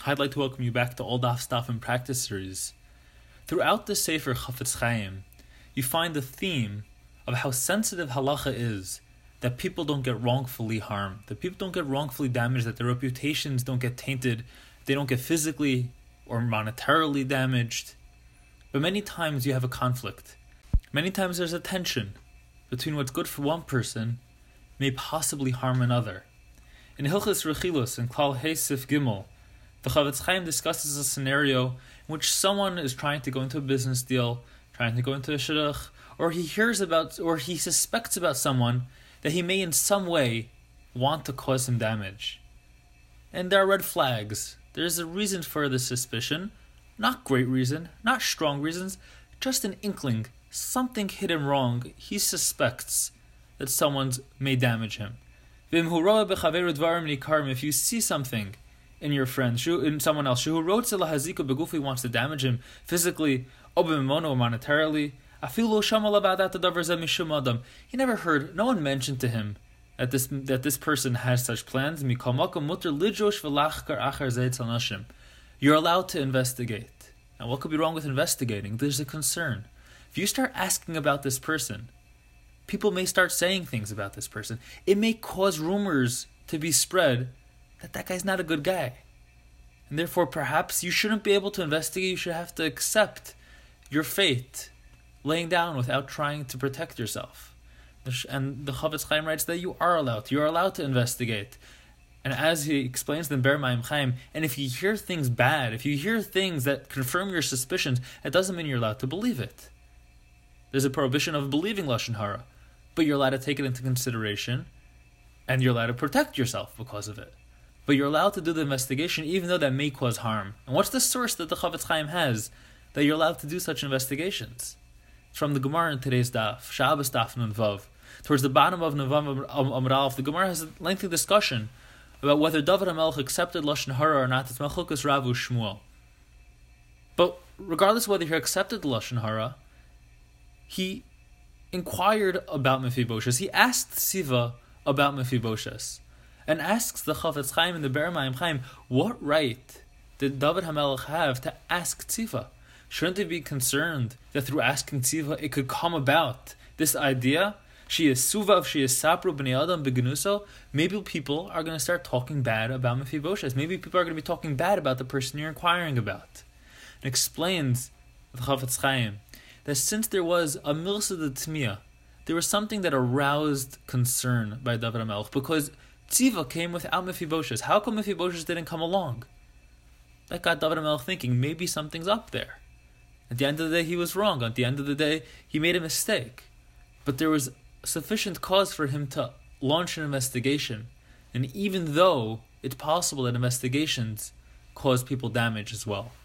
I'd like to welcome you back to All Daf Staf and Practice series. Throughout the Sefer Chafetz Chaim, you find the theme of how sensitive halacha is, that people don't get wrongfully harmed, that people don't get wrongfully damaged, that their reputations don't get tainted, they don't get physically or monetarily damaged. But many times you have a conflict. Many times there's a tension between what's good for one person may possibly harm another. In Hilchos Rechilus in Klal Heisif Gimel, the Chafetz Chaim discusses a scenario in which someone is trying to go into a business deal, trying to go into a shidduch, or he suspects about someone that he may in some way want to cause him damage. And there are red flags. There's a reason for the suspicion, not great reason, not strong reasons, just an inkling, something hit him wrong. He suspects that someone may damage him. If you see something in your friend, in someone else, who wrote wants to damage him physically, or monetarily, he never heard, no one mentioned to him that this person has such plans. You're allowed to investigate. Now, what could be wrong with investigating? There's a concern. If you start asking about this person, people may start saying things about this person. It may cause rumors to be spread that guy's not a good guy. And therefore, perhaps you shouldn't be able to investigate. You should have to accept your fate, laying down without trying to protect yourself. And the Chafetz Chaim writes that you are allowed to. You're allowed to investigate. And as he explains in Ber Mayim Chaim, and if you hear things bad, if you hear things that confirm your suspicions, it doesn't mean you're allowed to believe it. There's a prohibition of believing Lashon Hara, but you're allowed to take it into consideration, and you're allowed to protect yourself because of it. But you're allowed to do the investigation even though that may cause harm. And what's the source that the Chafetz Chaim has that you're allowed to do such investigations? It's from the Gemara in today's daf, Shabbos daf Nun Vav. Towards the bottom of Nun Amud Aleph, the Gemara has a lengthy discussion about whether David HaMelech accepted Lashon Hara or not. It's Malchukas Rav Shmuel. But regardless of whether he accepted the Lashon Hara, he inquired about Mephibosheth. He asked Siva about Mephibosheth, and asks the Chafetz Chaim and the Ber Mayim Chaim, what right did David HaMelech have to ask Tziva? Shouldn't they be concerned that through asking Tziva it could come about this idea? She is Suvav, she is Sapru B'nei Adam B'Genuso. Maybe people are going to start talking bad about Mephibosheth. Maybe people are going to be talking bad about the person you're inquiring about. And explains the Chafetz Chaim that since there was a Milsa de Tmiya, there was something that aroused concern by David HaMelech, because Tziva came without Mephibosheth. How come Mephibosheth didn't come along? That got David HaMelech thinking, maybe something's up there. At the end of the day, he was wrong. At the end of the day, he made a mistake. But there was sufficient cause for him to launch an investigation. And even though it's possible that investigations cause people damage as well.